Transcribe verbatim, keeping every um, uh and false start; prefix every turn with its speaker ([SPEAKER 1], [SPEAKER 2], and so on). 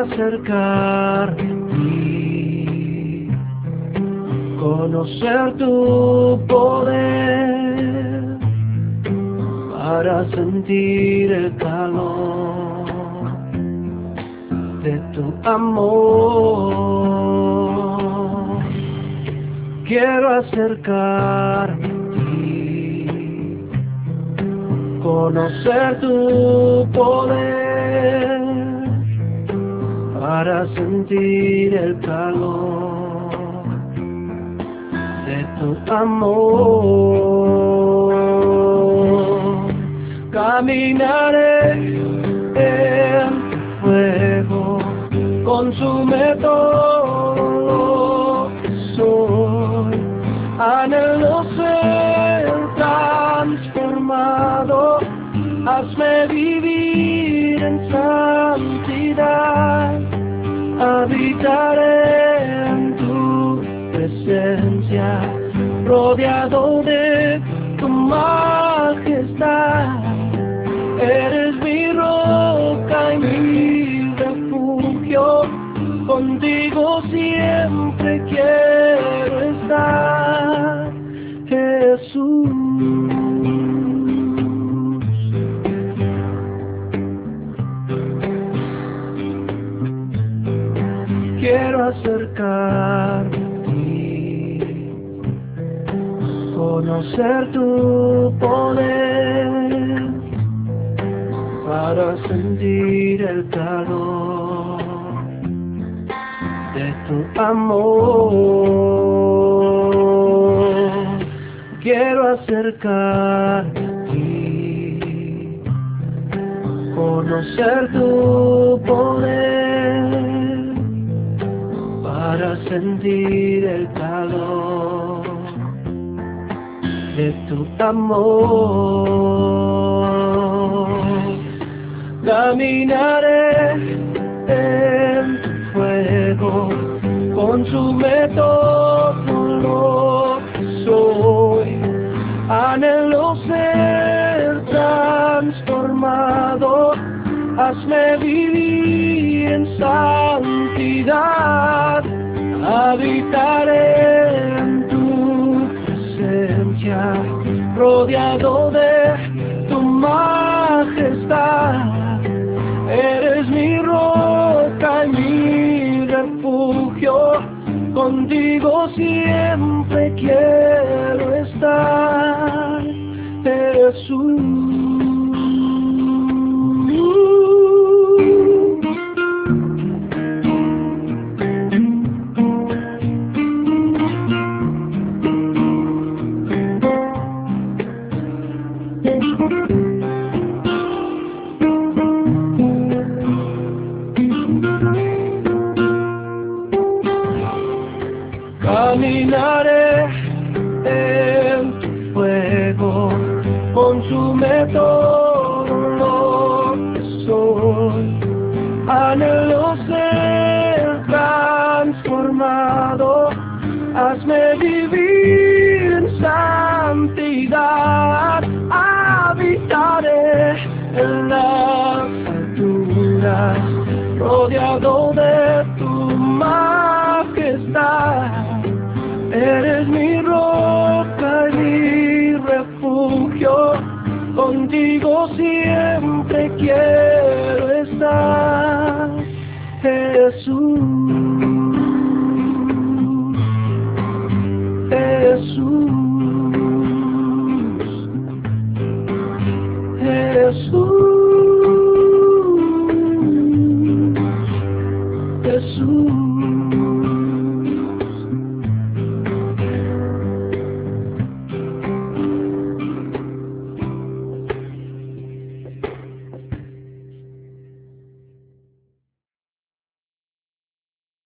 [SPEAKER 1] acercarme a ti, conocer tu poder, para sentir el calor de tu amor. Quiero acercarme a ti, conocer tu poder, para sentir el calor de tu amor. Caminaré en fuego, consume todo lo que soy, anhelo ser transformado, hazme vivir en santidad, habitaré en tu presencia, rodeado de tu majestad. Eres mi roca y mi refugio, contigo siempre quiero estar, Jesús. Quiero acercarme a ti, conocer tu poder, para sentir el calor de tu amor. Quiero acercarme a ti, conocer tu poder, para sentir el calor de tu amor. Caminaré en tu fuego, consume todo lo que soy, anhelo ser transformado, hazme vivir en santidad, habitaré en tu presencia, rodeado de tu majestad. Eres mi roca y mi refugio, contigo siempre quiero estar, Jesús. Caminaré en tu fuego, consume todo lo que soy, anhelo ser transformado, hazme vivir en santidad, habitaré en las alturas, rodeado de tu majestad. Eres mi roca y mi refugio, contigo siempre quiero estar, Jesús, Jesús, Jesús.